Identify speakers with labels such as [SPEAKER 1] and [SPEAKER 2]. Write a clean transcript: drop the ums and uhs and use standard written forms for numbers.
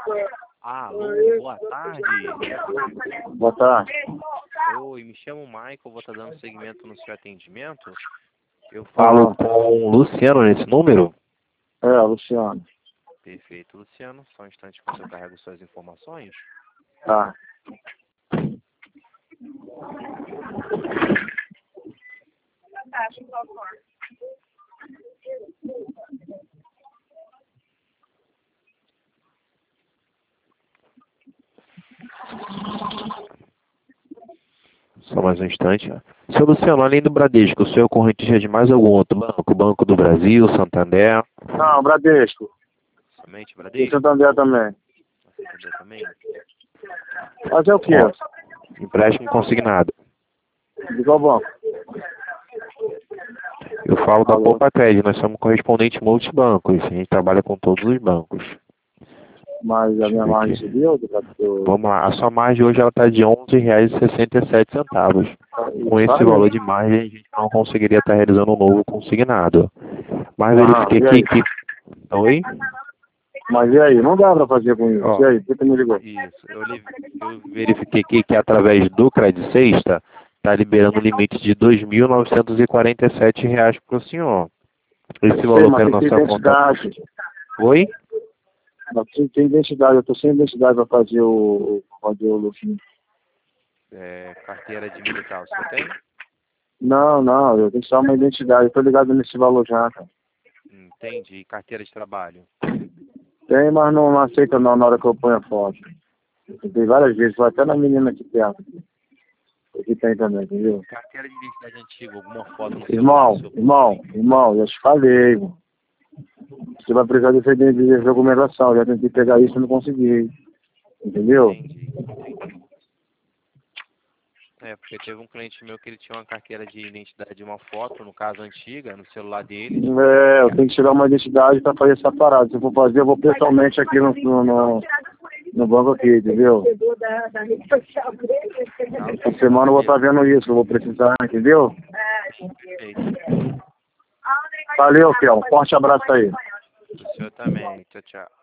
[SPEAKER 1] Alô, boa tarde.
[SPEAKER 2] Boa tarde.
[SPEAKER 1] Oi, me chamo Michael, vou estar dando seguimento no seu atendimento. Eu falo com o Luciano nesse número?
[SPEAKER 2] É, Luciano.
[SPEAKER 1] Perfeito, Luciano. Só um instante quando eu carrego suas informações.
[SPEAKER 2] Tá.
[SPEAKER 1] Só mais um instante. Seu Luciano, além do Bradesco, o senhor é correntista de mais algum outro banco? Banco do Brasil, Santander?
[SPEAKER 2] Não, Bradesco.
[SPEAKER 1] Somente
[SPEAKER 2] E
[SPEAKER 1] Bradesco?
[SPEAKER 2] Santander também.
[SPEAKER 1] Santander também?
[SPEAKER 2] Fazer o quê?
[SPEAKER 1] Empréstimo consignado.
[SPEAKER 2] De qual banco?
[SPEAKER 1] Eu falo da
[SPEAKER 2] Alô?
[SPEAKER 1] Poupa Crédito, nós somos correspondente multibancos, a gente trabalha com todos os bancos.
[SPEAKER 2] Mas a minha margem subiu?
[SPEAKER 1] Vamos lá, a sua margem hoje está de R$ 11,67. Com esse valor de margem, a gente não conseguiria estar realizando um novo consignado. Mas verifiquei que... Oi?
[SPEAKER 2] Mas e aí? Não dá pra fazer com isso. E aí? Por que tu me ligou?
[SPEAKER 1] Isso, eu verifiquei aqui que através do Credit Sexta está liberando o limite de R$ 2.947 para o senhor. Esse valor
[SPEAKER 2] mas
[SPEAKER 1] pela
[SPEAKER 2] tem
[SPEAKER 1] nossa conta... Oi?
[SPEAKER 2] Mas tem identidade, eu tô sem identidade pra fazer o Lufinho.
[SPEAKER 1] Carteira de militar, o senhor tem?
[SPEAKER 2] Não, eu tenho só uma identidade, eu tô ligado nesse valor já, cara.
[SPEAKER 1] Entendi. E carteira de trabalho?
[SPEAKER 2] Tem, mas não aceita não na hora que eu ponho a foto. Eu tentei várias vezes, foi até na menina aqui perto. Aqui tem também, entendeu?
[SPEAKER 1] Carteira de identidade antiga, alguma foto no
[SPEAKER 2] Irmão,
[SPEAKER 1] celular?
[SPEAKER 2] eu te falei, irmão. Você vai precisar de documentação, já tentei pegar isso e não consegui. Entendeu?
[SPEAKER 1] Entendi. Porque teve um cliente meu que ele tinha uma carteira de identidade de uma foto, no caso antiga, no celular dele.
[SPEAKER 2] Eu tenho que tirar uma identidade pra fazer essa parada. Se eu for fazer, eu vou pessoalmente aqui no banco aqui, entendeu? Essa semana eu vou estar vendo isso, eu vou precisar, entendeu? Valeu, Fiel. Forte abraço aí.
[SPEAKER 1] O senhor também. Tchau, tchau.